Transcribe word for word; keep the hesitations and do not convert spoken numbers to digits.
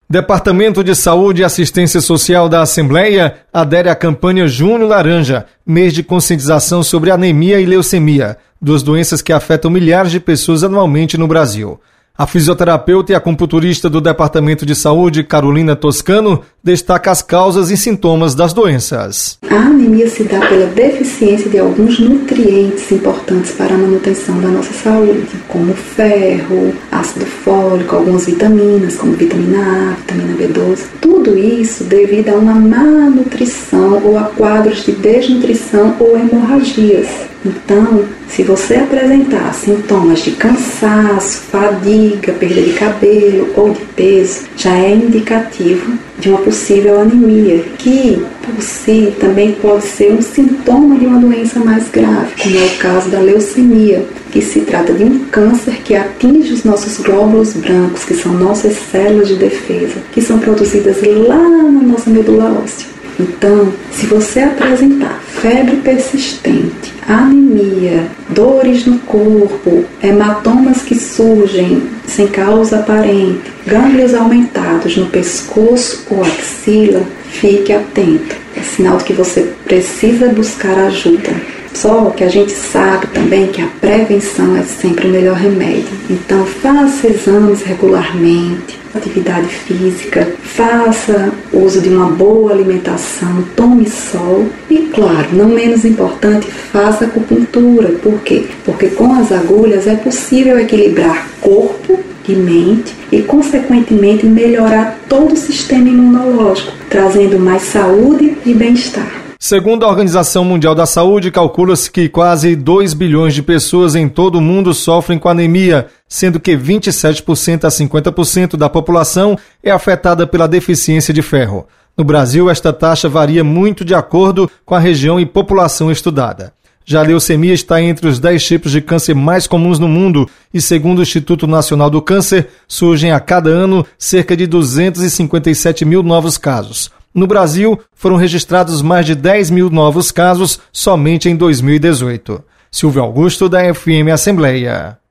Departamento de Saúde e Assistência Social da Assembleia adere à campanha Junho Laranja, mês de conscientização sobre anemia e leucemia, duas doenças que afetam milhares de pessoas anualmente no Brasil. A fisioterapeuta e acupunturista do Departamento de Saúde, Carolina Toscano, destaca as causas e sintomas das doenças. A anemia se dá pela deficiência de alguns nutrientes importantes para a manutenção da nossa saúde, como ferro, ácido fólico, algumas vitaminas, como vitamina A, vitamina B doze. Tudo isso devido a uma má nutrição ou a quadros de desnutrição ou hemorragias. Então, se você apresentar sintomas de cansaço, fadiga, perda de cabelo ou de peso, já é indicativo de uma possível anemia, que por si também pode ser um sintoma de uma doença mais grave, como é o caso da leucemia, que se trata de um câncer que atinge os nossos glóbulos brancos, que são nossas células de defesa, que são produzidas lá na nossa medula óssea. Então, se você apresentar febre persistente, anemia, dores no corpo, hematomas que surgem sem causa aparente, gânglios aumentados no pescoço ou axila, fique atento. É sinal de que você precisa buscar ajuda. Só que a gente sabe também que a prevenção é sempre o melhor remédio. Então, faça exames regularmente, atividade física, faça uso de uma boa alimentação, tome sol e, claro, não menos importante, faça acupuntura. Por quê? Porque com as agulhas é possível equilibrar corpo e mente e, consequentemente, melhorar todo o sistema imunológico, trazendo mais saúde e bem-estar. Segundo a Organização Mundial da Saúde, calcula-se que quase dois bilhões de pessoas em todo o mundo sofrem com anemia, sendo que vinte e sete por cento a cinquenta por cento da população é afetada pela deficiência de ferro. No Brasil, esta taxa varia muito de acordo com a região e população estudada. Já a leucemia está entre os dez tipos de câncer mais comuns no mundo e, segundo o Instituto Nacional do Câncer, surgem a cada ano cerca de duzentos e cinquenta e sete mil novos casos. No Brasil, foram registrados mais de dez mil novos casos somente em dois mil e dezoito. Silvio Augusto, da F M Assembleia.